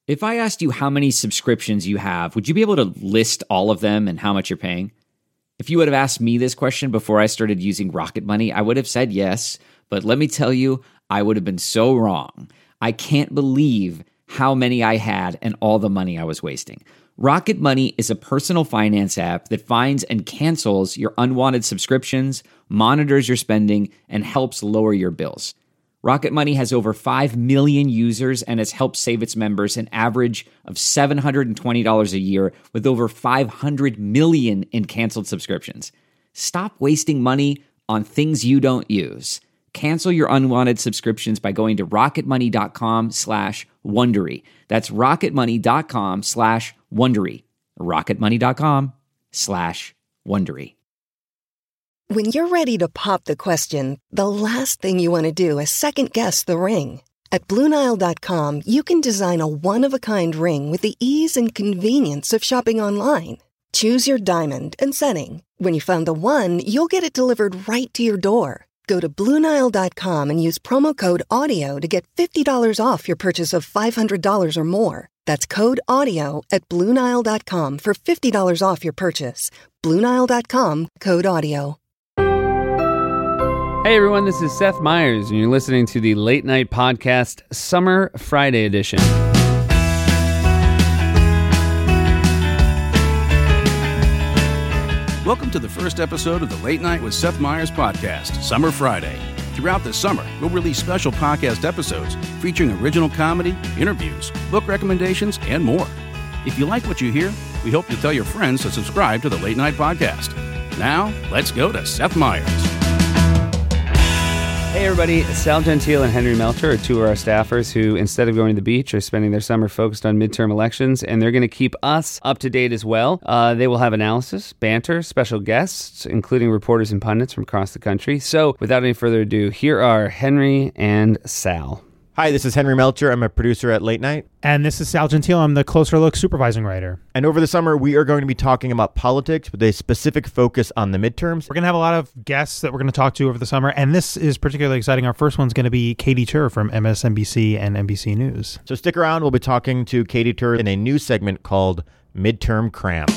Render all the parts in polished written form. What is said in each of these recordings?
If I asked you how many subscriptions you have, would you be able to list all of them and how much you're paying? If you would have asked me this question before I started using Rocket Money, I would have said yes, but let me tell you, I would have been so wrong. I can't believe how many I had and all the money I was wasting. Rocket Money is a personal finance app that finds and cancels your unwanted subscriptions, monitors your spending, and helps lower your bills. Rocket Money has over 5 million users and has helped save its members an average of $720 a year with over 500 million in canceled subscriptions. Stop wasting money on things you don't use. Cancel your unwanted subscriptions by going to rocketmoney.com/Wondery. That's rocketmoney.com/Wondery. rocketmoney.com/Wondery. When you're ready to pop the question, the last thing you want to do is second-guess the ring. At BlueNile.com, you can design a one-of-a-kind ring with the ease and convenience of shopping online. Choose your diamond and setting. When you find the one, you'll get it delivered right to your door. Go to BlueNile.com and use promo code AUDIO to get $50 off your purchase of $500 or more. That's code AUDIO at BlueNile.com for $50 off your purchase. BlueNile.com, code AUDIO. Hey everyone, this is Seth Meyers, and you're listening to the Late Night Podcast Summer Friday Edition. Welcome to the first episode of the Late Night with Seth Meyers podcast, Summer Friday. Throughout the summer, we'll release special podcast episodes featuring original comedy, interviews, book recommendations, and more. If you like what you hear, we hope you'll tell your friends to subscribe to the Late Night Podcast. Now, let's go to Seth Meyers. Hey everybody, Sal Gentile and Henry Melcher are two of our staffers who, instead of going to the beach, are spending their summer focused on midterm elections, and they're going to keep us up to date as well. They will have analysis, banter, special guests, including reporters and pundits from across the country. So, without any further ado, here are Henry and Sal. Hi, this is Henry Melcher. I'm a producer at Late Night. And this is Sal Gentile. I'm the Closer Look supervising writer. And over the summer, we are going to be talking about politics with a specific focus on the midterms. We're going to have a lot of guests that we're going to talk to over the summer, and this is particularly exciting. Our first one's going to be Katy Tur from MSNBC and NBC News. So stick around. We'll be talking to Katy Tur in a new segment called Midterm Cram.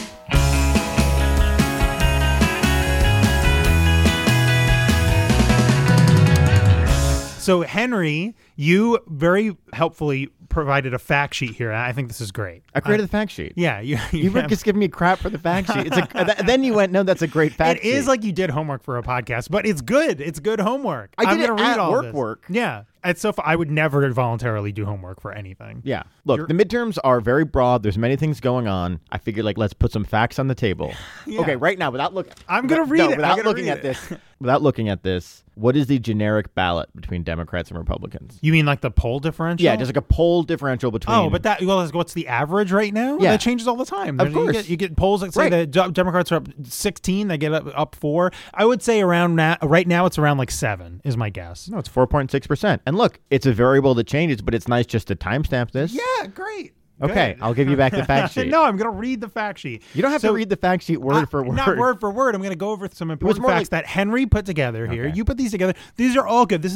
So, Henry, you very helpfully provided a fact sheet here. I think this is great. I created the fact sheet. Yeah. You were just giving me crap for the fact sheet. Then you went, no, that's a great fact sheet. It is like you did homework for a podcast, but it's good. It's good homework. I did I'm it read at all work. Yeah. It's so I would never voluntarily do homework for anything. Yeah. Look, the midterms are very broad. There's many things going on. I figured, let's put some facts on the table. Yeah. Okay, right now, without looking... I'm going to read it. Without looking at this, what is the generic ballot between Democrats and Republicans? You mean like the poll differential? Yeah, there's like a poll differential between... Oh, but what's the average right now? Yeah. That changes all the time. Of course. You get polls that say that Democrats are up 16, they get up 4. I would say right now it's around like 7 is my guess. No, it's 4.6%. And look, it's a variable that changes, but it's nice just to timestamp this. Yeah, great. Okay, Good. I'll give you back the fact sheet. No, I'm going to read the fact sheet. You don't have to read the fact sheet word for word. Not word for word. I'm going to go over some important facts that Henry put together here. Okay. You put these together. These are all good. This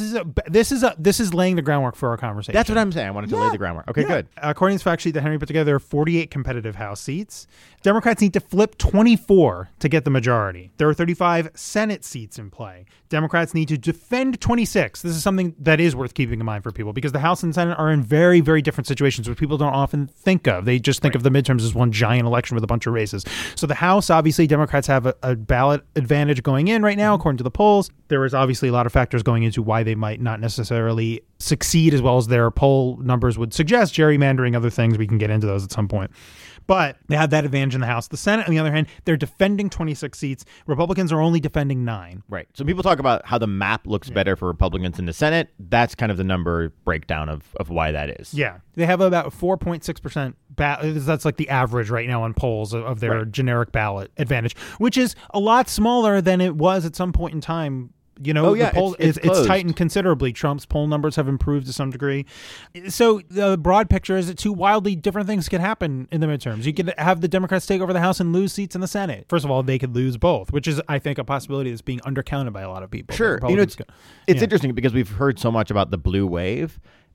is laying the groundwork for our conversation. That's what I'm saying. I wanted to lay the groundwork. Okay, good. According to the fact sheet that Henry put together, there are 48 competitive House seats. Democrats need to flip 24 to get the majority. There are 35 Senate seats in play. Democrats need to defend 26. This is something that is worth keeping in mind for people because the House and Senate are in very, very different situations which people don't often think of. They just think of the midterms as one giant election with a bunch of races. So the House, obviously, Democrats have a ballot advantage going in right now, according to the polls. There is obviously a lot of factors going into why they might not necessarily succeed as well as their poll numbers would suggest, gerrymandering, other things. We can get into those at some point. But they have that advantage in the House. The Senate, on the other hand, they're defending 26 seats. Republicans are only defending 9. Right. So people talk about how the map looks better for Republicans in the Senate. That's kind of the number breakdown of why that is. Yeah. They have about 4.6%. That's like the average right now on polls of their generic ballot advantage, which is a lot smaller than it was at some point in time. You know, the poll it's tightened considerably. Trump's poll numbers have improved to some degree. So the broad picture is that two wildly different things could happen in the midterms. You could have the Democrats take over the House and lose seats in the Senate. First of all, they could lose both, which is, I think, a possibility that's being undercounted by a lot of people. Sure. You know, it's interesting because we've heard so much about the blue wave.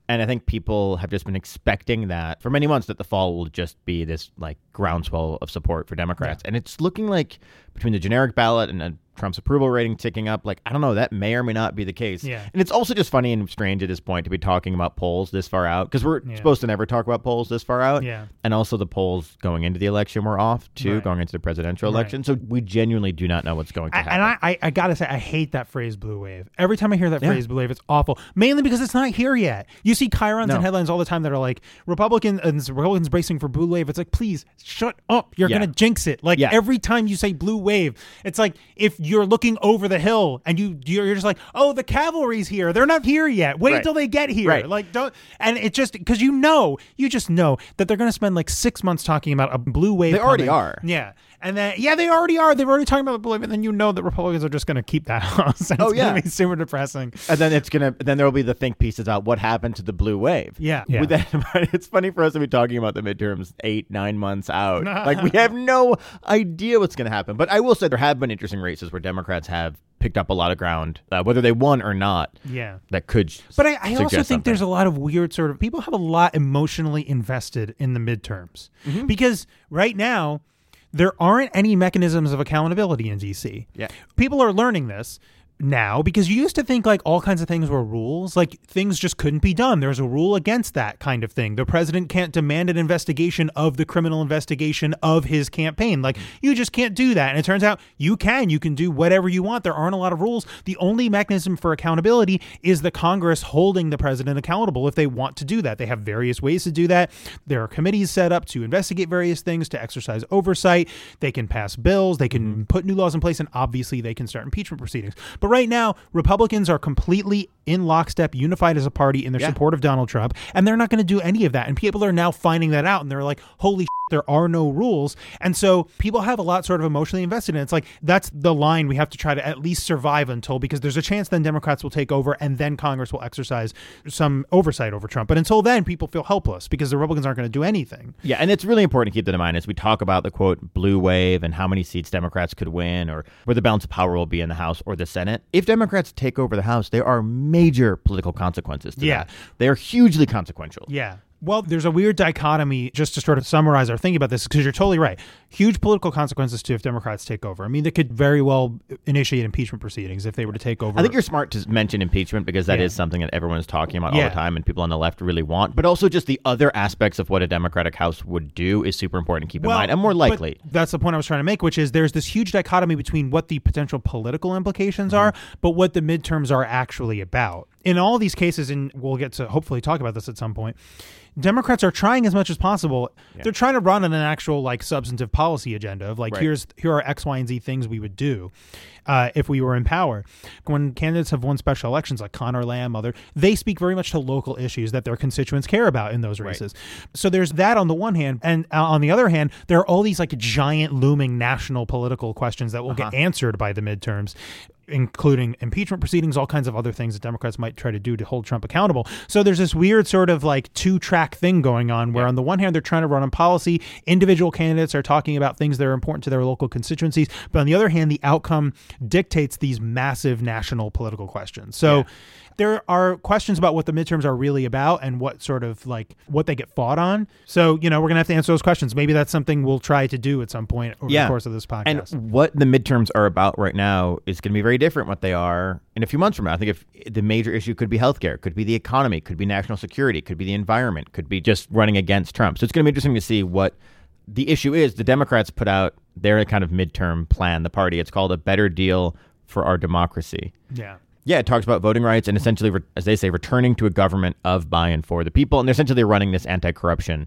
And I think people have just been expecting that for many months, that the fall will just be this like groundswell of support for Democrats. And it's looking like between the generic ballot and Trump's approval rating ticking up, like, I don't know, that may or may not be the case. Yeah. And it's also just funny and strange at this point to be talking about polls this far out, because we're supposed to never talk about polls this far out. Yeah. And also the polls going into the election were off too, going into the presidential election. So we genuinely do not know what's going to happen. And I gotta say, I hate that phrase blue wave. Every time I hear that phrase blue wave, it's awful. Mainly because it's not here yet. You see chyrons and headlines all the time that are like, Republicans bracing for blue wave. It's like, please shut up. You're gonna jinx it. Like every time you say blue wave, it's like if you're looking over the hill and you're just like, oh, the cavalry's here. They're not here yet. Wait till they get here. Like, don't. And it just, because you just know that they're going to spend like 6 months talking about a blue wave. They already are. Yeah. And then, they already are. They've already talking about the blue wave. And then you know that Republicans are just going to keep that house. And it's going to be super depressing. And then then there'll be the think pieces about what happened to the blue wave. Yeah. With that in mind, it's funny for us to be talking about the midterms 8-9 months out. Like, we have no idea what's going to happen. But I will say there have been interesting races where Democrats have picked up a lot of ground, whether they won or not. Yeah. That could But I also think something. there's a lot of weird sort of, people have a lot emotionally invested in the midterms. Because right now, there aren't any mechanisms of accountability in DC. Yeah. People are learning this now, because you used to think like all kinds of things were rules, like things just couldn't be done. There's a rule against that kind of thing. The president can't demand an investigation of the criminal investigation of his campaign. Like, you just can't do that. And it turns out you can do whatever you want. There aren't a lot of rules. The only mechanism for accountability is the Congress holding the president accountable if they want to do that. They have various ways to do that. There are committees set up to investigate various things, to exercise oversight. They can pass bills. They can put new laws in place, and obviously they can start impeachment proceedings. But right now, Republicans are completely in lockstep, unified as a party in their support of Donald Trump, and they're not going to do any of that. And people are now finding that out, and they're like, holy shit, there are no rules. And so people have a lot sort of emotionally invested in it. It's like, that's the line we have to try to at least survive until, because there's a chance then Democrats will take over and then Congress will exercise some oversight over Trump. But until then, people feel helpless because the Republicans aren't going to do anything. Yeah, and it's really important to keep that in mind as we talk about the, quote, blue wave and how many seats Democrats could win, or where the balance of power will be in the House or the Senate. If Democrats take over the House, there are major political consequences to that. They are hugely consequential. Yeah. Well, there's a weird dichotomy, just to sort of summarize our thinking about this, because you're totally right. Huge political consequences too if Democrats take over. I mean, they could very well initiate impeachment proceedings if they were to take over. I think you're smart to mention impeachment, because that is something that everyone's talking about all the time and people on the left really want. But also just the other aspects of what a Democratic House would do is super important to keep in mind, and more likely. That's the point I was trying to make, which is there's this huge dichotomy between what the potential political implications are, but what the midterms are actually about. In all these cases, and we'll get to hopefully talk about this at some point, Democrats are trying as much as possible. Yeah. They're trying to run on an actual like substantive policy agenda of like, here are X, Y, and Z things we would do if we were in power. When candidates have won special elections like Conor Lamb, they speak very much to local issues that their constituents care about in those races. So there's that on the one hand. And on the other hand, there are all these like giant looming national political questions that will get answered by the midterms, including impeachment proceedings, all kinds of other things that Democrats might try to do to hold Trump accountable. So there's this weird sort of like two-track thing going on where on the one hand, they're trying to run on policy. Individual candidates are talking about things that are important to their local constituencies. But on the other hand, the outcome dictates these massive national political questions. So there are questions about what the midterms are really about and what sort of like what they get fought on. So, we're going to have to answer those questions. Maybe that's something we'll try to do at some point over the course of this podcast. And what the midterms are about right now is going to be very different what they are in a few months from now. I think if the major issue could be healthcare, could be the economy, could be national security, could be the environment, could be just running against Trump. So it's going to be interesting to see what the issue is. The Democrats put out their kind of midterm plan, the party. It's called A Better Deal for Our Democracy. Yeah, it talks about voting rights and essentially, as they say, returning to a government of, by, and for the people. And they're essentially running this anti-corruption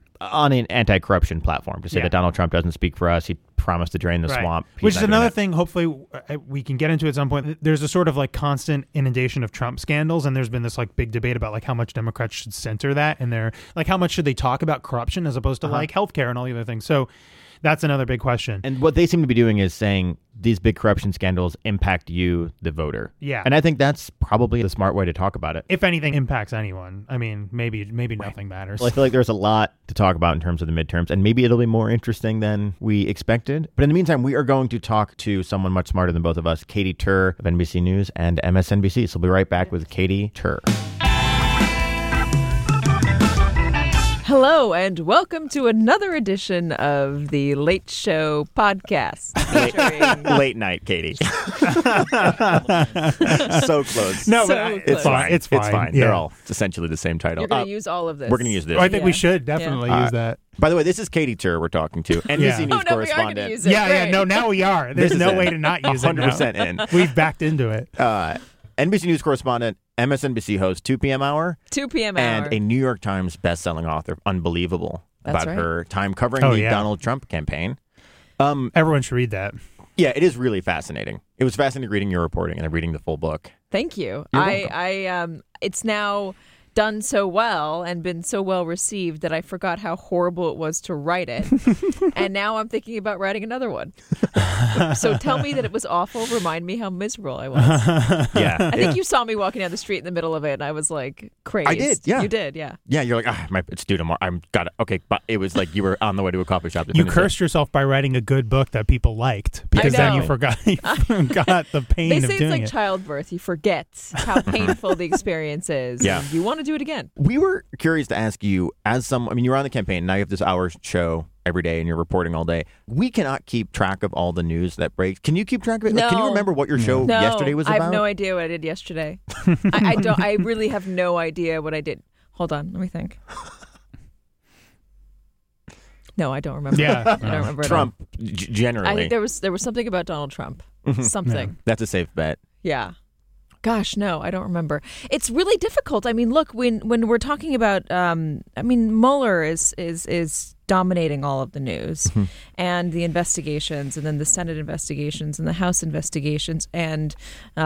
platform to say that Donald Trump doesn't speak for us. He promised to drain the swamp. Which is another thing, hopefully, we can get into at some point. There's a sort of like constant inundation of Trump scandals, and there's been this like big debate about like how much Democrats should center that in their, like how much should they talk about corruption as opposed to like healthcare and all the other things. So that's another big question. And what they seem to be doing is saying these big corruption scandals impact you, the voter. Yeah. And I think that's probably the smart way to talk about it. If anything impacts anyone. I mean, maybe nothing matters. Well, I feel like there's a lot to talk about in terms of the midterms, and maybe it'll be more interesting than we expected. But in the meantime, we are going to talk to someone much smarter than both of us, Katy Tur of NBC News and MSNBC. So we'll be right back with Katy Tur. Hello, and welcome to another edition of the Late Show podcast. Featuring... Late night, Katie. So close. No, So but close. it's fine. It's fine. It's fine. Yeah. They're all essentially the same title. You're going to use all of this. We're going to use this. I think we Yeah. should definitely use that. By the way, this is Katie Tur we're talking to, NBC Yeah. News Oh, no, we are going to correspondent. use it. Yeah, Great. no, now we are. There's This is no it. way to not use it now. 100% in. We've backed into it. NBC News correspondent, MSNBC host, 2 p.m. hour, 2 p.m. hour. and a New York Times best-selling author. Unbelievable. That's about right. her time covering Oh, the yeah. Donald Trump campaign. Everyone should read that. Yeah, it is really fascinating. It was fascinating reading your reporting and reading the full book. Thank you. You're welcome. It's now done so well and been so well received that I forgot how horrible it was to write it. And now I'm thinking about writing another one. So tell me that it was awful. Remind me how miserable I was. Yeah. I think you saw me walking down the street in the middle of it, and I was like crazed. I did, yeah. You did, yeah. Yeah, you're like, it's due tomorrow. I'm got it. Okay, but it was like you were on the way to a coffee shop. To You finish cursed yourself by writing a good book that people liked because then know. you forgot the pain They of say it's doing like it. childbirth. You forget how painful the experience is. Yeah. And you want to do it again. We were curious to ask you, you were on the campaign. Now you have this hour show every day and you're reporting all day. We cannot keep track of all the news that breaks. Can you keep track of it? Like, can you No. remember what your show No, yesterday was about? I have no idea what I did yesterday. I don't. I really have no idea what I did. Hold on, let me think. No, I don't remember. Yeah. I don't remember at all. Trump, generally. I think there was something about Donald Trump. Something. That's a safe bet. Yeah. Gosh, no, I don't remember. It's really difficult. I mean, look, when we're talking about, Mueller is dominating all of the news, and the investigations, and then the Senate investigations, and the House investigations, and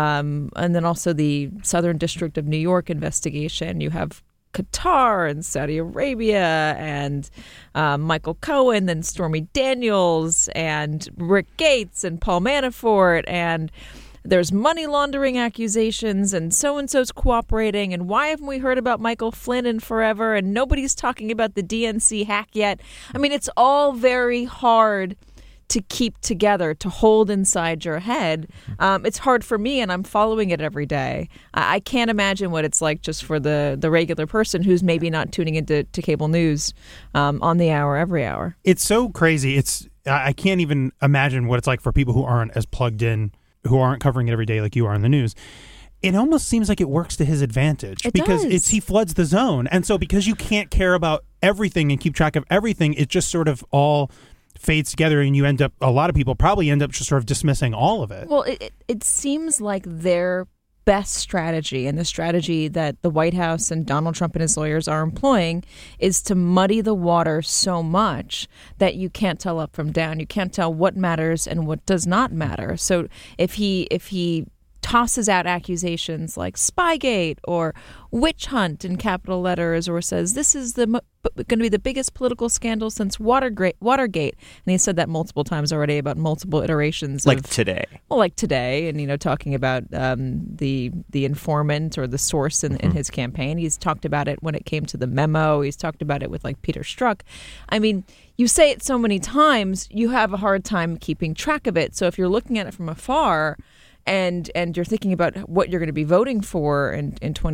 then also the Southern District of New York investigation. You have Qatar and Saudi Arabia and Michael Cohen, then Stormy Daniels and Rick Gates and Paul Manafort, and there's money laundering accusations, and so-and-so's cooperating, and why haven't we heard about Michael Flynn in forever, and nobody's talking about the DNC hack yet? I mean, it's all very hard to keep together, to hold inside your head. It's hard for me, and I'm following it every day. I can't imagine what it's like just for the regular person who's maybe not tuning into cable news on the hour, every hour. It's so crazy. I can't even imagine what it's like for people who aren't as plugged in, who aren't covering it every day like you are in the news. It almost seems like it works to his advantage because does. he floods the zone. And so because you can't care about everything and keep track of everything, it just sort of all fades together, and a lot of people probably end up just sort of dismissing all of it. Well, it seems like their best strategy, and the strategy that the White House and Donald Trump and his lawyers are employing, is to muddy the water so much that you can't tell up from down. You can't tell what matters and what does not matter. So if he tosses out accusations like Spygate or witch hunt in capital letters, or says this is going to be the biggest political scandal since Watergate, and he said that multiple times already about multiple iterations, Like today. like today, and talking about the informant or the source in his campaign. He's talked about it when it came to the memo. He's talked about it with like Peter Strzok. I mean, you say it so many times, you have a hard time keeping track of it. So if you're looking at it from afar, and you're thinking about what you're going to be voting for in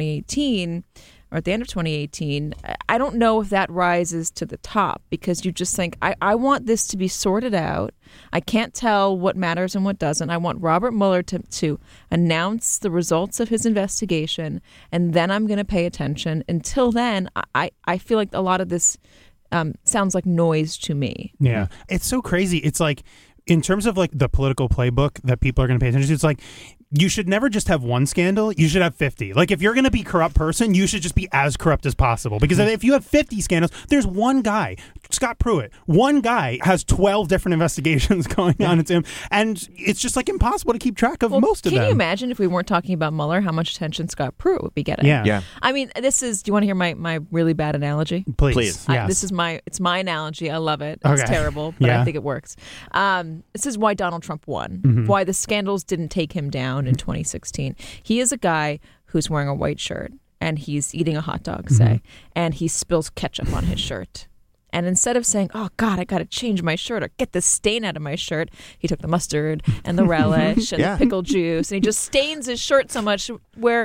2018 or at the end of 2018, I don't know if that rises to the top, because you just think, I want this to be sorted out. I can't tell what matters and what doesn't. I want Robert Mueller to announce the results of his investigation, and then I'm going to pay attention. Until then, I feel like a lot of this sounds like noise to me. Yeah. It's so crazy. It's like, in terms of like the political playbook that people are going to pay attention to, it's like you should never just have one scandal. You should have 50. Like if you're going to be a corrupt person, you should just be as corrupt as possible. Because if you have 50 scandals, there's one guy, Scott Pruitt. One guy has 12 different investigations going on into him. And it's just like impossible to keep track of most of them. Can you imagine if we weren't talking about Mueller, how much attention Scott Pruitt would be getting? Yeah. I mean, do you want to hear my really bad analogy? Please. Yes. This is it's my analogy. I love it. It's Okay. terrible, but Yeah. I think it works. This is why Donald Trump won, why the scandals didn't take him down in 2016. He is a guy who's wearing a white shirt, and he's eating a hot dog, say, and he spills ketchup on his shirt. And instead of saying, oh, God, I got to change my shirt or get this stain out of my shirt, he took the mustard and the relish and the pickle juice, and he just stains his shirt so much where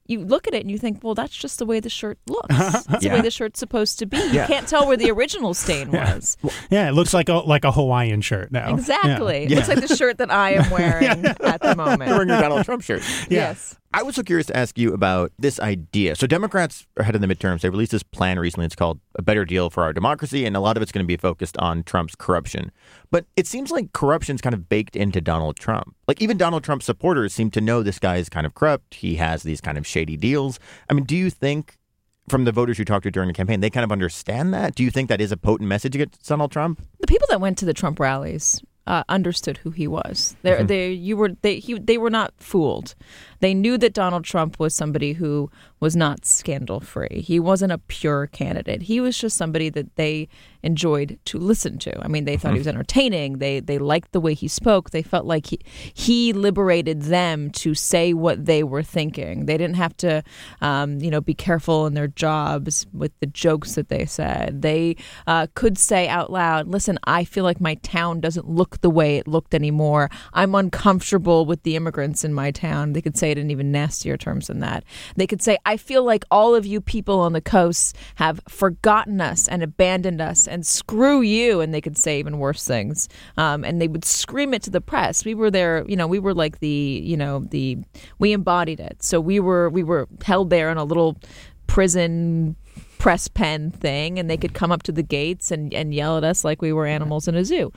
you look at it and you think, well, that's just the way the shirt looks. That's the way the shirt's supposed to be. You can't tell where the original stain was. Yeah, it looks like a Hawaiian shirt now. Exactly. It looks like the shirt that I am wearing at the moment. You're wearing your Donald Trump shirt. Yes. I was so curious to ask you about this idea. So Democrats are ahead of the midterms. They released this plan recently. It's called A Better Deal for Our Democracy, and a lot of it's going to be focused on Trump's corruption. But it seems like corruption's kind of baked into Donald Trump. Like even Donald Trump's supporters seem to know this guy is kind of corrupt. He has these kind of shady deals. I mean, do you think from the voters you talked to during the campaign, they kind of understand that? Do you think that is a potent message against Donald Trump? The people that went to the Trump rallies understood who he was. They were not fooled. They knew that Donald Trump was somebody who was not scandal-free. He wasn't a pure candidate. He was just somebody that they enjoyed to listen to. I mean, they thought he was entertaining. They liked the way he spoke. They felt like he liberated them to say what they were thinking. They didn't have to, be careful in their jobs with the jokes that they said. They could say out loud, listen, I feel like my town doesn't look the way it looked anymore. I'm uncomfortable with the immigrants in my town. They could say it in even nastier terms than that. They could say, I feel like all of you people on the coast have forgotten us and abandoned us, and screw you. And they could say even worse things. And they would scream it to the press. We were there, we were like we embodied it. So we were held there in a little prison press pen thing, and they could come up to the gates and yell at us like we were animals in a zoo.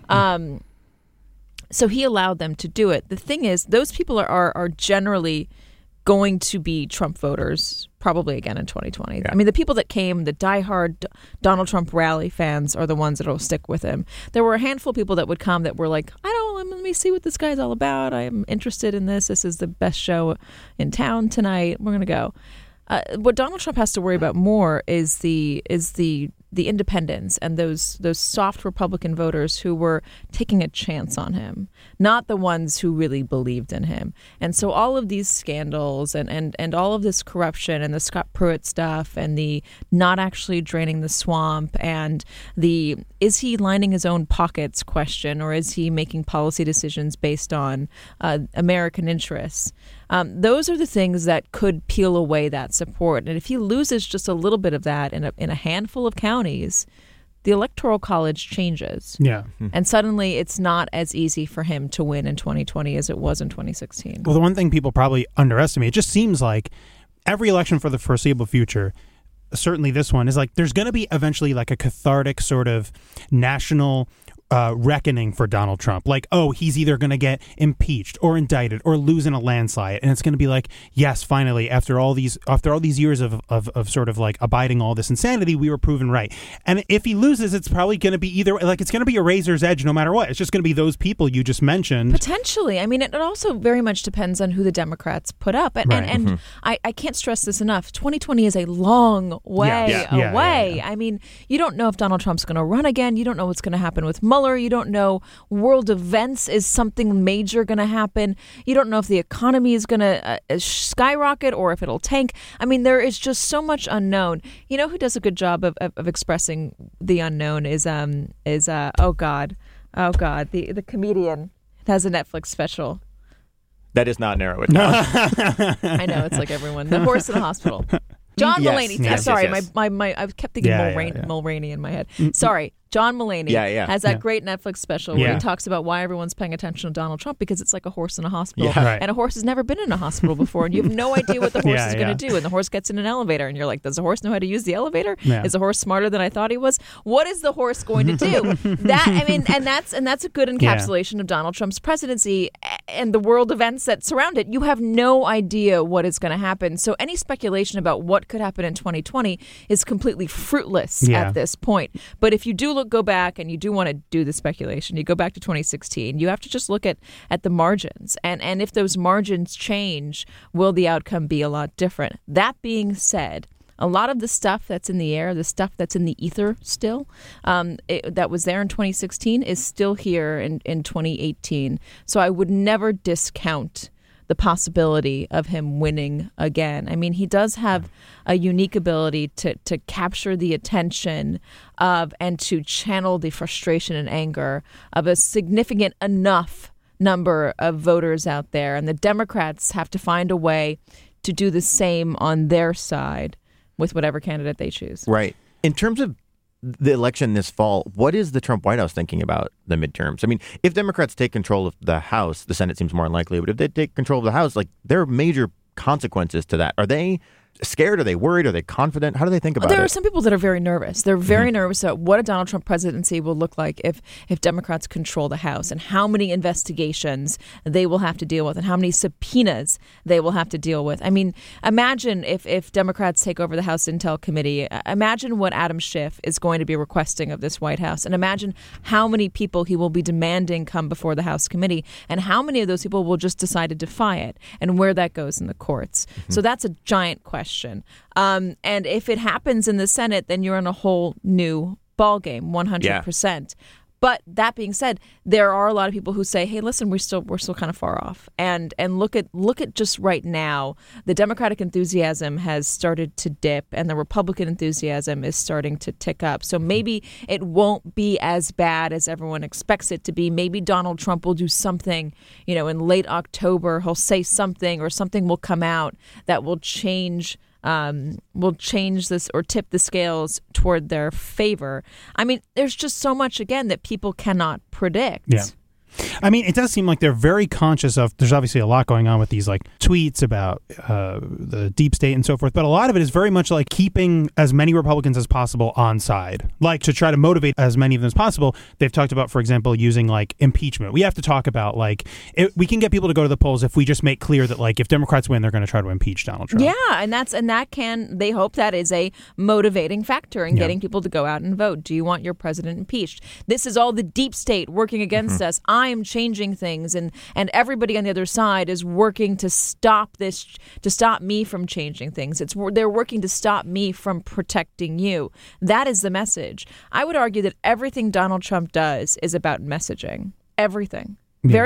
So he allowed them to do it. The thing is, those people are generally going to be Trump voters probably again in 2020. Yeah. I mean, the people that came, the diehard Donald Trump rally fans, are the ones that will stick with him. There were a handful of people that would come that were like, let me see what this guy's all about. I'm interested in this. This is the best show in town tonight. We're going to go. What Donald Trump has to worry about more is the independents and those soft Republican voters who were taking a chance on him, not the ones who really believed in him. And so all of these scandals and all of this corruption and the Scott Pruitt stuff and the not actually draining the swamp and the is he lining his own pockets question, or is he making policy decisions based on American interests? Those are the things that could peel away that support. And if he loses just a little bit of that in a handful of counties, the Electoral College changes. Yeah. And suddenly it's not as easy for him to win in 2020 as it was in 2016. Well, the one thing people probably underestimate, it just seems like every election for the foreseeable future, certainly this one, is like there's going to be eventually like a cathartic sort of national reckoning for Donald Trump. Like, oh, he's either going to get impeached or indicted or lose in a landslide, and it's going to be like, yes, finally, after all these years of sort of like abiding all this insanity, we were proven right. And if he loses, it's probably going to be either like it's going to be a razor's edge no matter what. It's just going to be those people you just mentioned. Potentially. I mean, it also very much depends on who the Democrats put up. And I can't stress this enough. 2020 is a long way away. I mean, you don't know if Donald Trump's going to run again. You don't know what's going to happen with Mueller. You don't know world events. Is something major going to happen? You don't know if the economy is going to skyrocket or if it'll tank. I mean, there is just so much unknown. You know who does a good job of expressing the unknown is the comedian. It has a Netflix special. That is not narrow it down. I know, it's like everyone. The horse in the hospital. John Mulaney. Yes, sorry, yes. my I kept thinking Mulroney in my head. Sorry, John Mulaney has that great Netflix special where he talks about why everyone's paying attention to Donald Trump, because it's like a horse in a hospital. Yeah, right. And a horse has never been in a hospital before, and you have no idea what the horse is going to do. And the horse gets in an elevator, and you're like, does the horse know how to use the elevator? Yeah. Is the horse smarter than I thought he was? What is the horse going to do? That's a good encapsulation of Donald Trump's presidency and the world events that surround it. You have no idea what is going to happen. So any speculation about what could happen in 2020 is completely fruitless at this point. But if you do go back and you do want to do the speculation, you go back to 2016, you have to just look at the margins. And if those margins change, will the outcome be a lot different? That being said, a lot of the stuff that's in the air, the stuff that's in the ether still, that was there in 2016 is still here in 2018. So I would never discount the possibility of him winning again. I mean, he does have a unique ability to capture the attention of and to channel the frustration and anger of a significant enough number of voters out there. And the Democrats have to find a way to do the same on their side with whatever candidate they choose. Right. In terms of the election this fall, what is the Trump White House thinking about the midterms? I mean, if Democrats take control of the House, the Senate seems more unlikely, but if they take control of the House, like, there are major consequences to that. Are they scared? Are they worried? Are they confident? How do they think about it? There are some people that are very nervous. They're very nervous about what a Donald Trump presidency will look like if Democrats control the House, and how many investigations they will have to deal with and how many subpoenas they will have to deal with. I mean, imagine if Democrats take over the House Intel Committee. Imagine what Adam Schiff is going to be requesting of this White House, and imagine how many people he will be demanding come before the House committee, and how many of those people will just decide to defy it, and where that goes in the courts. So that's a giant question. And if it happens in the Senate, then you're in a whole new ballgame, 100%. But that being said, there are a lot of people who say, "Hey, listen, we're still kind of far off." And look at just right now, the Democratic enthusiasm has started to dip, and the Republican enthusiasm is starting to tick up. So maybe it won't be as bad as everyone expects it to be. Maybe Donald Trump will do something, in late October. He'll say something, or something will come out that will change this or tip the scales toward their favor. I mean, there's just so much, again, that people cannot predict. Yeah. I mean, it does seem like they're very conscious of, there's obviously a lot going on with these like tweets about the deep state and so forth, but a lot of it is very much like keeping as many Republicans as possible on side, like to try to motivate as many of them as possible. They've talked about, for example, using like impeachment. We have to talk about like, we can get people to go to the polls if we just make clear that like if Democrats win, they're going to try to impeach Donald Trump. Yeah, they hope that is a motivating factor in getting people to go out and vote. Do you want your president impeached? This is all the deep state working against us. I am changing things, and everybody on the other side is working to stop this, to stop me from changing things. They're working to stop me from protecting you. That is the message. I would argue that everything Donald Trump does is about messaging. Everything.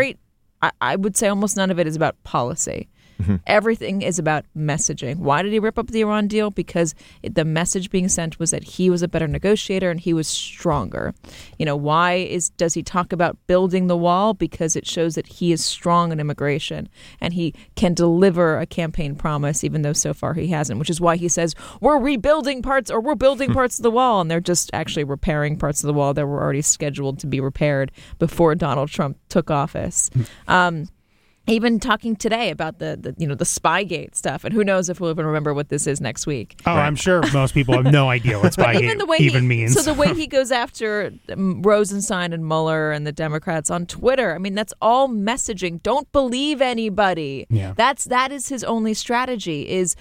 I would say almost none of it is about policy. Everything is about messaging. Why did he rip up the Iran deal? Because the message being sent was that he was a better negotiator and he was stronger. Why does he talk about building the wall? Because it shows that he is strong in immigration and he can deliver a campaign promise, even though so far he hasn't, which is why he says we're building parts of the wall, and they're just actually repairing parts of the wall that were already scheduled to be repaired before Donald Trump took office. Even talking today about the Spygate stuff, and who knows if we'll even remember what this is next week. Oh, right. I'm sure most people have no idea what Spygate means. So the way he goes after Rosenstein and Mueller and the Democrats on Twitter, I mean, that's all messaging. Don't believe anybody. Yeah. That is his only strategy. Is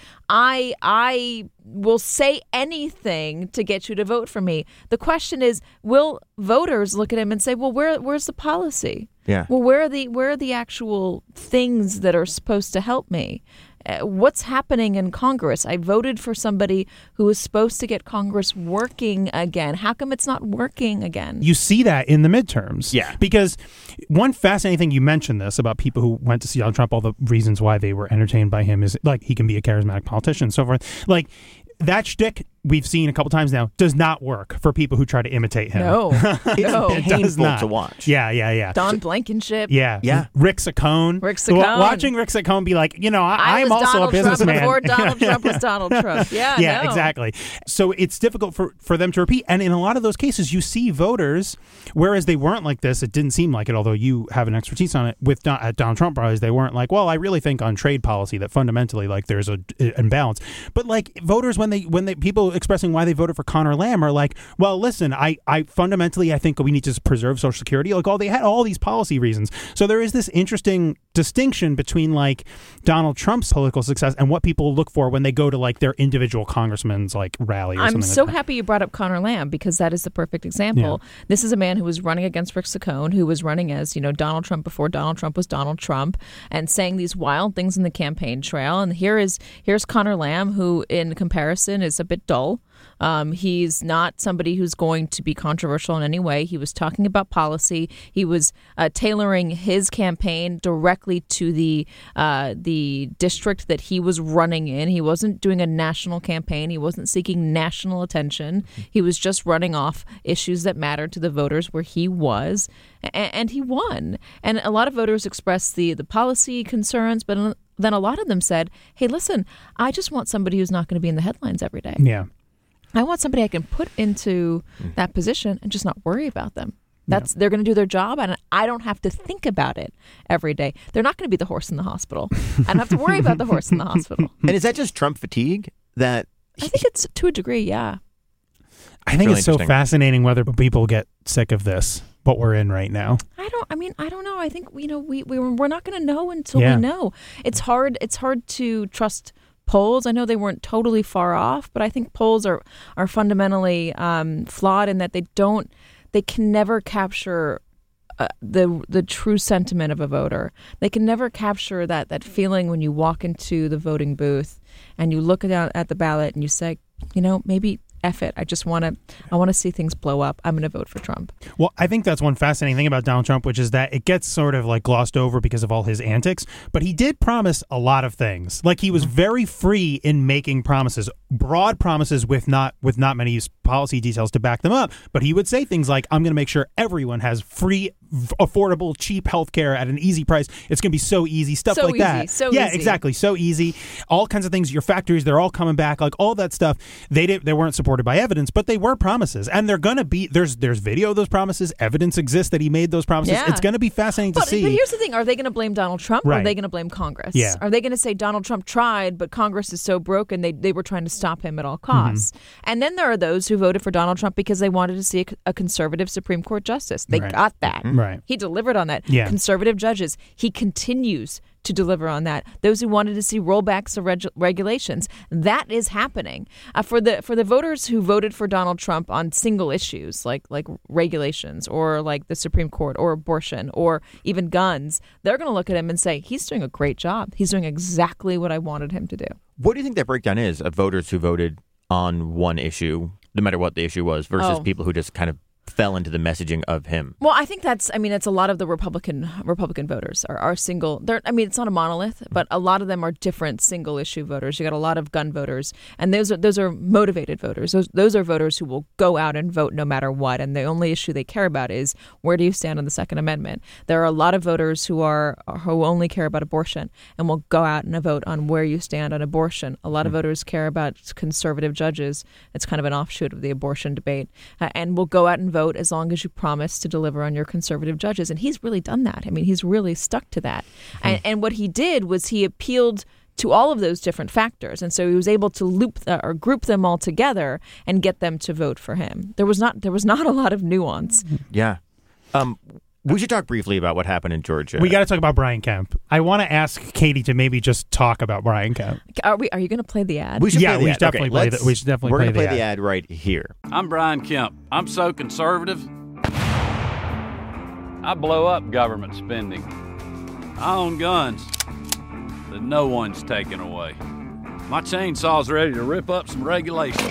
I will say anything to get you to vote for me. The question is, will voters look at him and say, well, where's the policy? Yeah. Well, where are the actual things that are supposed to help me? What's happening in Congress? I voted for somebody who was supposed to get Congress working again. How come it's not working again? You see that in the midterms. Yeah. Because one fascinating thing, you mentioned this about people who went to see Donald Trump, all the reasons why they were entertained by him is like he can be a charismatic politician and so forth. Like that shtick we've seen a couple times now does not work for people who try to imitate him. No. It's painful to watch. Yeah. Don Blankenship. Yeah. Rick Saccone. Watching Rick Saccone be like, I'm also a businessman. Before Donald Trump was Donald Trump. Yeah, exactly. So it's difficult for them to repeat. And in a lot of those cases, you see voters, whereas they weren't like this, it didn't seem like it, although you have an expertise on it, at Donald Trump rallies, they weren't like, well, I really think on trade policy that fundamentally like there's an imbalance. But like voters, when they people expressing why they voted for Conor Lamb are like, well, listen, I fundamentally I think we need to preserve Social Security. Like they had all these policy reasons. So there is this interesting distinction between like Donald Trump's political success and what people look for when they go to like their individual congressman's like rally or something. I'm so happy you brought up Conor Lamb because that is the perfect example. Yeah. This is a man who was running against Rick Saccone, who was running as, Donald Trump before Donald Trump was Donald Trump, and saying these wild things in the campaign trail. And here's Conor Lamb, who in comparison is a bit dull. He's not somebody who's going to be controversial in any way. He was talking about policy. He was tailoring his campaign directly to the district that he was running in. He wasn't doing a national campaign. He wasn't seeking national attention. He was just running off issues that mattered to the voters where he was, and he won. And a lot of voters expressed the policy concerns, but then a lot of them said, hey, listen, I just want somebody who's not going to be in the headlines every day. Yeah. I want somebody I can put into that position and just not worry about them. They're going to do their job, and I don't have to think about it every day. They're not going to be the horse in the hospital. I don't have to worry about the horse in the hospital. And is that just Trump fatigue? That I think it's to a degree, yeah. I think really it's so interesting. fascinating whether people get sick of this, what we're in right now. I don't know. I think we're not going to know until Yeah. we know. It's hard to trust polls. I know they weren't totally far off, but I think polls are fundamentally flawed in that they can never capture the true sentiment of a voter. They can never capture that feeling when you walk into the voting booth and you look down at the ballot and you say, maybe F it. I want to see things blow up. I'm going to vote for Trump. Well, I think that's one fascinating thing about Donald Trump, which is that it gets sort of like glossed over because of all his antics. But he did promise a lot of things. Like he was very free in making promises, broad promises with not many policy details to back them up. But he would say things like, I'm going to make sure everyone has free, affordable, cheap health care at an easy price. It's going to be so easy, stuff so like easy, that. So yeah, easy. exactly. So easy. All kinds of things. Your factories, they're all coming back. Like all that stuff. They weren't supported by evidence, but they were promises. And they're going to be, there's video of those promises. Evidence exists that he made those promises. Yeah. It's going to be fascinating to see. But here's the thing. Are they going to blame Donald Trump or are Right. they going to blame Congress? Yeah. Are they going to say Donald Trump tried, but Congress is so broken they were trying to stop him at all costs? And then there are those who voted for Donald Trump because they wanted to see a conservative Supreme Court justice. They Right. got that. Right. He delivered on that. Yeah. Conservative judges. He continues to deliver on that. Those who wanted to see rollbacks of regulations, that is happening. For the voters who voted for Donald Trump on single issues like regulations or like the Supreme Court or abortion or even guns, they're going to look at him and say, he's doing a great job. He's doing exactly what I wanted him to do. What do you think that breakdown is of voters who voted on one issue, no matter what the issue was, versus people who just kind of fell into the messaging of him? Well, I think it's a lot of the Republican voters are single. It's not a monolith, but a lot of them are different single issue voters. You got a lot of gun voters, and those are motivated voters. Those are voters who will go out and vote no matter what, and the only issue they care about is where do you stand on the Second Amendment. There are a lot of voters who only care about abortion and will go out and vote on where you stand on abortion. A lot of voters care about conservative judges. It's kind of an offshoot of the abortion debate, and will go out and vote as long as you promise to deliver on your conservative judges. And he's really done that. He's really stuck to that. And what he did was he appealed to all of those different factors. And so he was able to group them all together and get them to vote for him. There was not a lot of nuance. Yeah. We should talk briefly about what happened in Georgia. We got to talk about Brian Kemp. I want to ask Katie to maybe just talk about Brian Kemp. Are you going to play the ad? We should Yeah, play the we ad. should definitely play the- we should definitely We're play gonna the play the ad. ad right here. I'm Brian Kemp. I'm so conservative. I blow up government spending. I own guns that no one's taking away. My chainsaw's ready to rip up some regulations.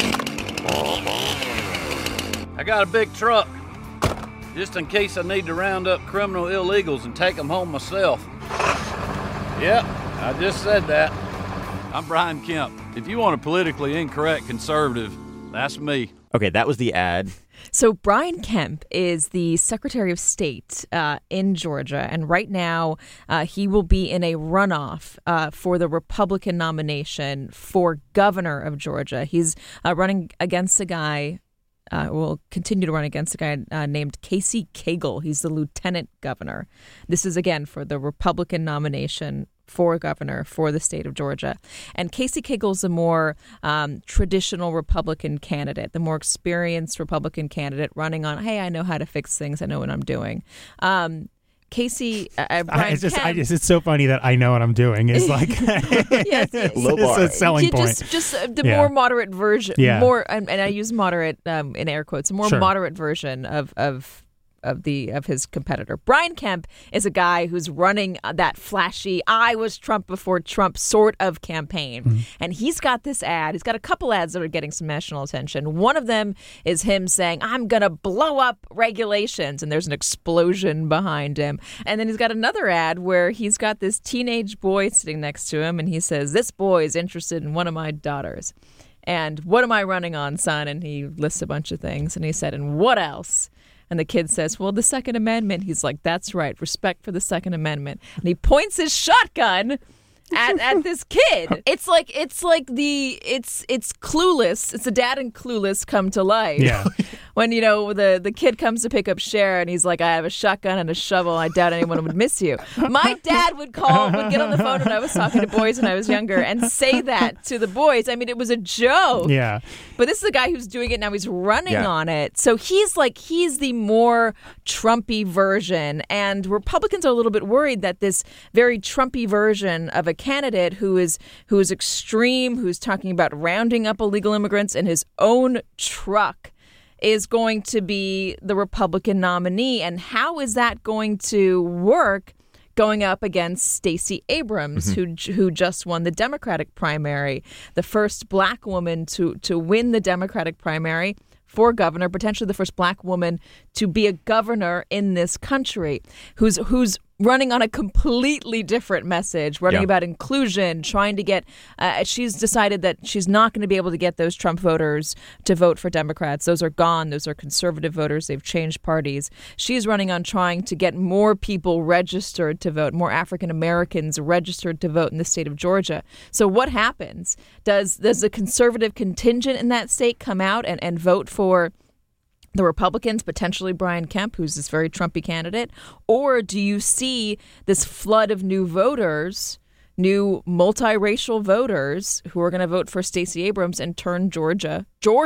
I got a big truck, just in case I need to round up criminal illegals and take them home myself. Yep, I just said that. I'm Brian Kemp. If you want a politically incorrect conservative, that's me. Okay, that was the ad. So Brian Kemp is the Secretary of State in Georgia, and right now he will be in a runoff for the Republican nomination for governor of Georgia. He's running against a guy. Will continue to run against a guy named Casey Cagle. He's the lieutenant governor. This is, again, for the Republican nomination for governor for the state of Georgia. And Casey Cagle's a more traditional Republican candidate, the more experienced Republican candidate running on, hey, I know how to fix things. I know what I'm doing. Brian Kemp, It's so funny that I know what I'm doing. It's like Yes, Low bar. it's a selling point. Just the Yeah. more moderate version, Yeah. more, and I use moderate in air quotes, a more Sure. moderate version of his competitor. Brian Kemp is a guy who's running that flashy "I was Trump before Trump" sort of campaign. And he's got this ad. He's got a couple ads that are getting some national attention. One of them is him saying, "I'm going to blow up regulations," and there's an explosion behind him. And then he's got another ad where he's got this teenage boy sitting next to him, and he says, "This boy is interested in one of my daughters. And what am I running on, son?" And he lists a bunch of things. And he said, "And what else?" And the kid says, "Well, the Second Amendment." He's like, "That's right. Respect for the Second Amendment." And he points his shotgun at this kid. It's like it's Clueless. It's the dad in Clueless come to life. Yeah. When, the kid comes to pick up Cher and he's like, I have a shotgun and a shovel. I doubt anyone would miss you. My dad would get on the phone when I was talking to boys when I was younger and say that to the boys. I mean, it was a joke. Yeah. But this is a guy who's doing it now. He's running on it. So he's the more Trumpy version. And Republicans are a little bit worried that this very Trumpy version of a candidate who is extreme, who's talking about rounding up illegal immigrants in his own truck, is going to be the Republican nominee. And how is that going to work going up against Stacey Abrams, who just won the Democratic primary, the first black woman to win the Democratic primary for governor, potentially the first black woman to be a governor in this country, who's running on a completely different message, running about inclusion, trying to get, she's decided that she's not going to be able to get those Trump voters to vote for Democrats. Those are gone. Those are conservative voters. They've changed parties. She's running on trying to get more people registered to vote, more African Americans registered to vote in the state of Georgia. So what happens? Does a conservative contingent in that state come out and vote for the Republicans, potentially Brian Kemp, who's this very Trumpy candidate? Or do you see this flood of new voters, new multiracial voters who are going to vote for Stacey Abrams and turn Georgia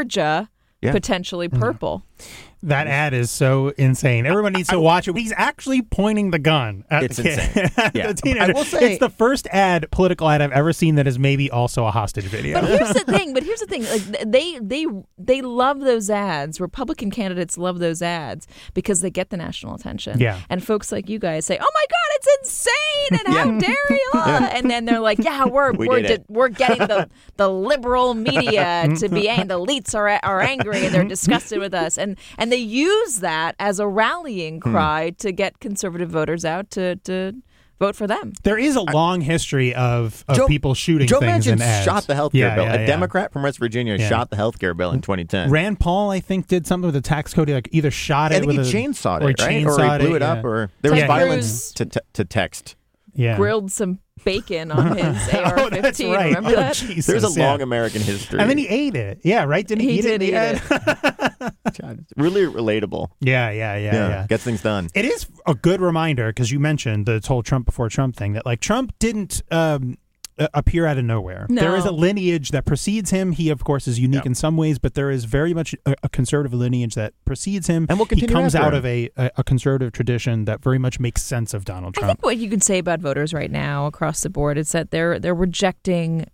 potentially purple? That ad is so insane. Everyone needs to watch it. He's actually pointing the gun at the kid. Insane. Yeah. The teenager. I will say, it's the first political ad I've ever seen that is maybe also a hostage video. But here's the thing. Like they love those ads. Republican candidates love those ads because they get the national attention. Yeah. And folks like you guys say, "Oh my God, it's insane!" And how dare you? And then they're like, "Yeah, we're getting the liberal media to be angry. The elites are angry and they're disgusted with us." And they use that as a rallying cry to get conservative voters out to vote for them. There is a long history of people shooting Joe things Manchin in ads. shot the health care bill. Yeah. A Democrat from West Virginia shot the health care bill in 2010. Rand Paul, I think, did something with the tax code. He either shot it I think with he chainsawed it, right? chainsawed Or he blew it up, or there was Ted violence to text. Yeah. Grilled some bacon on his AR-15. Oh, that's right. Remember that? Jesus, There's a long yeah. American history. And then he ate it. Yeah, right? Didn't he eat it? Did eat it. God, it's really relatable. Yeah. Gets things done. It is a good reminder, because you mentioned the whole Trump before Trump thing, that like Trump didn't appear out of nowhere. No. There is a lineage that precedes him. He, of course, is unique in some ways, but there is very much a conservative lineage that precedes him. And will continue. He comes after out him. of a conservative tradition that very much makes sense of Donald I Trump. think what you can say about voters right now across the board is that they're rejecting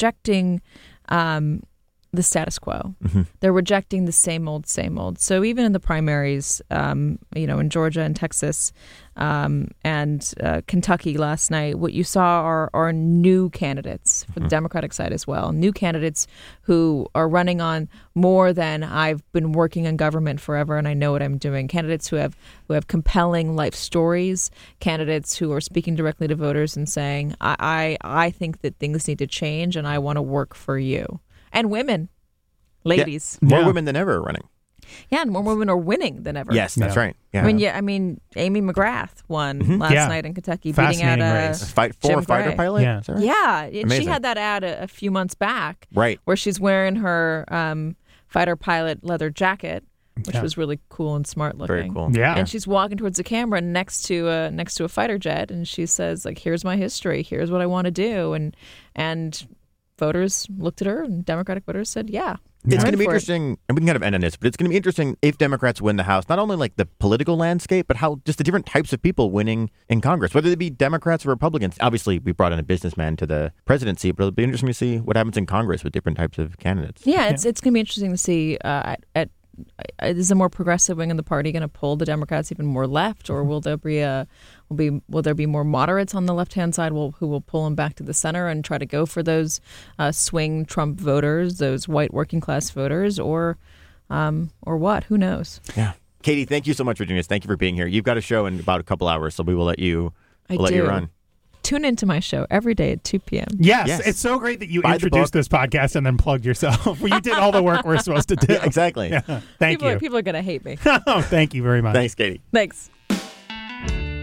the status quo. They're rejecting the same old. So even in the primaries, in Georgia and Texas and Kentucky last night, what you saw are new candidates for the Democratic side as well. New candidates who are running on more than I've been working in government forever and I know what I'm doing. Candidates who have compelling life stories. Candidates who are speaking directly to voters and saying, I think that things need to change and I want to work for you. And women, ladies. More women than ever are running. Yeah, and more women are winning than ever. Yes, that's right. Yeah. I mean, Amy McGrath won last night in Kentucky, beating out race. Former Jim fighter Gray. pilot? Yeah. Is that right? Yeah, and she Amazing. had that ad a few months back, Right. where she's wearing her fighter pilot leather jacket, which was really cool and smart looking. Very cool. Yeah. And she's walking towards the camera next to a fighter jet, and she says, like, "Here's my history. Here's what I want to do." And voters looked at her, and Democratic voters said, "Yeah." It's going to be for it. interesting, and we can kind of end on this, but it's going to be interesting if Democrats win the House, not only like the political landscape, but how just the different types of people winning in Congress, whether they be Democrats or Republicans. Obviously, we brought in a businessman to the presidency, but it'll be interesting to see what happens in Congress with different types of candidates. Yeah, it's going to be interesting to see is the more progressive wing of the party going to pull the Democrats even more left, or will there be more moderates on the left-hand side who will pull them back to the center and try to go for those swing Trump voters, those white working class voters, or what? Who knows? Yeah. Katie, thank you so much for doing this. Thank you for being here. You've got a show in about a couple hours, so we will let you run. Tune into my show every day at 2 p.m. Yes, it's so great that you Buy the introduced book. this podcast and then plugged yourself. You did all the work we're supposed to do. Yeah, exactly. Yeah. Thank you. People are going to hate me. Oh, thank you very much. Thanks, Katie. Thanks.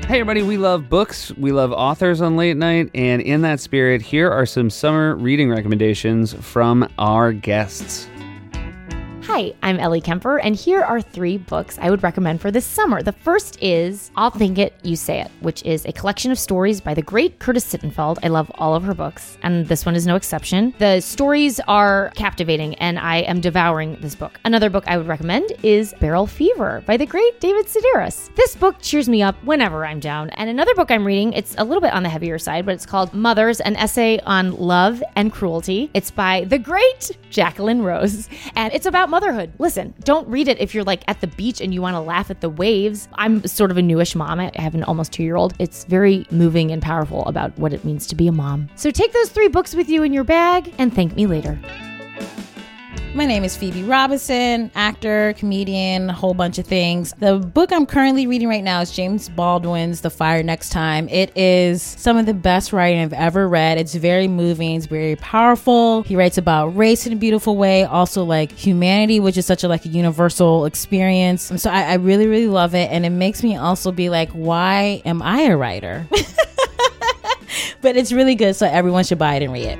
Hey everybody, we love books, we love authors on Late Night, and in that spirit, here are some summer reading recommendations from our guests. Hi, I'm Ellie Kemper, and here are 3 books I would recommend for this summer. The first is I'll Think It, You Say It, which is a collection of stories by the great Curtis Sittenfeld. I love all of her books, and this one is no exception. The stories are captivating, and I am devouring this book. Another book I would recommend is Barrel Fever by the great David Sedaris. This book cheers me up whenever I'm down. And another book I'm reading, it's a little bit on the heavier side, but it's called Mothers, an essay on love and cruelty. It's by the great Jacqueline Rose, and it's about motherhood. Listen, don't read it if you're like at the beach and you want to laugh at the waves. I'm sort of a newish mom. I have an almost 2-year-old. It's very moving and powerful about what it means to be a mom. So take those 3 books with you in your bag and thank me later. My name is Phoebe Robinson, actor, comedian, a whole bunch of things. The book I'm currently reading right now is James Baldwin's The Fire Next Time. It is some of the best writing I've ever read. It's very moving. It's very powerful. He writes about race in a beautiful way. Also like humanity, which is such a universal experience. So I really, really love it. And it makes me also be like, why am I a writer? But it's really good. So everyone should buy it and read it.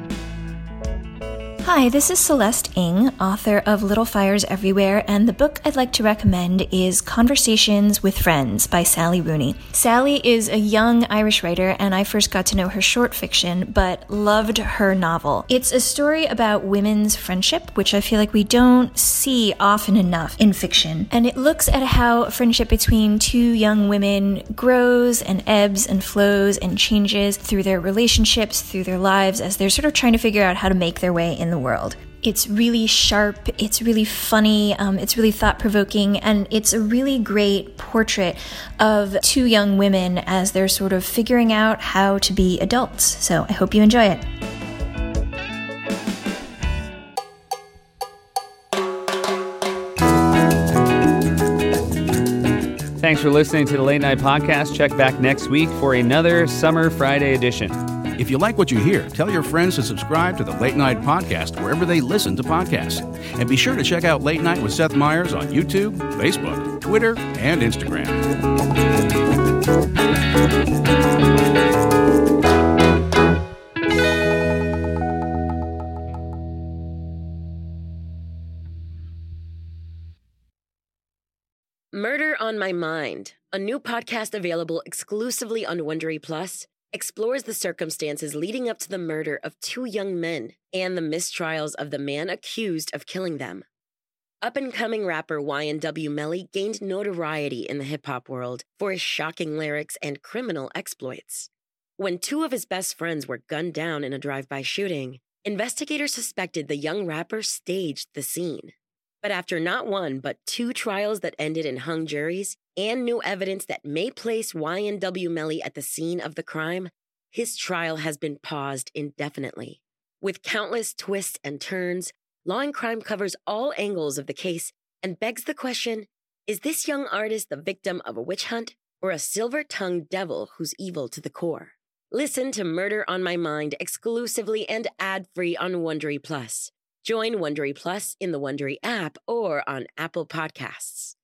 Hi, this is Celeste Ng, author of Little Fires Everywhere, and the book I'd like to recommend is Conversations with Friends by Sally Rooney. Sally is a young Irish writer, and I first got to know her short fiction, but loved her novel. It's a story about women's friendship, which I feel like we don't see often enough in fiction. And it looks at how a friendship between 2 young women grows and ebbs and flows and changes through their relationships, through their lives, as they're sort of trying to figure out how to make their way in the world. It's really sharp, it's really funny, it's really thought-provoking, and it's a really great portrait of 2 young women as they're sort of figuring out how to be adults. So I hope you enjoy it. Thanks for listening to the Late Night Podcast. Check back next week for another Summer Friday edition. If you like what you hear, tell your friends to subscribe to the Late Night Podcast wherever they listen to podcasts. And be sure to check out Late Night with Seth Meyers on YouTube, Facebook, Twitter, and Instagram. Murder on My Mind, a new podcast available exclusively on Wondery Plus, explores the circumstances leading up to the murder of 2 young men and the mistrials of the man accused of killing them. Up-and-coming rapper YNW Melly gained notoriety in the hip-hop world for his shocking lyrics and criminal exploits. When 2 of his best friends were gunned down in a drive-by shooting, investigators suspected the young rapper staged the scene. But after not 1 but 2 trials that ended in hung juries and new evidence that may place YNW Melly at the scene of the crime, his trial has been paused indefinitely. With countless twists and turns, Law and Crime covers all angles of the case and begs the question, is this young artist the victim of a witch hunt or a silver-tongued devil who's evil to the core? Listen to Murder on My Mind exclusively and ad-free on Wondery Plus. Join Wondery Plus in the Wondery app or on Apple Podcasts.